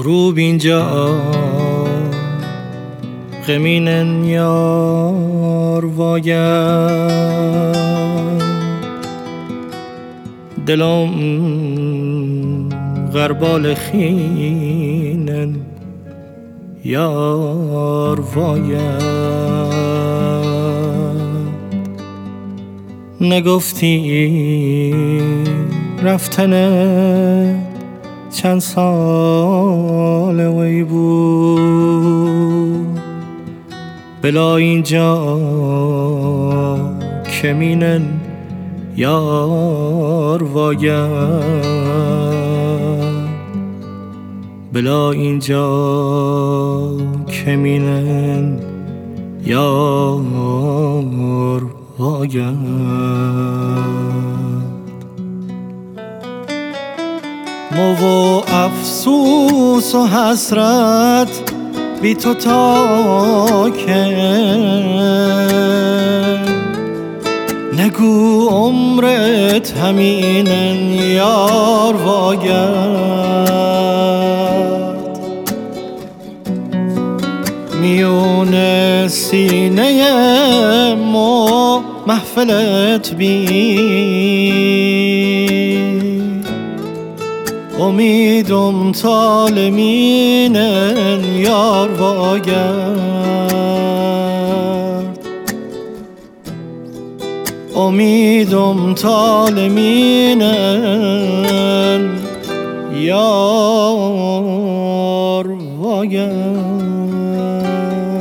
غروب اینجا غمینن یار وایم دلم غربال خینن یار وایم نگفتی رفتنه چند سال وی بود بلا اینجا کمینن یار وایم بلا اینجا کمینن یار وایم مو و افسوس و حسرت بی تو تا که نگو عمرت همینن یار واید میون سینه ما محفلت بی امیدم طالمینن یار واگرد امیدم طالمینن یار واگرد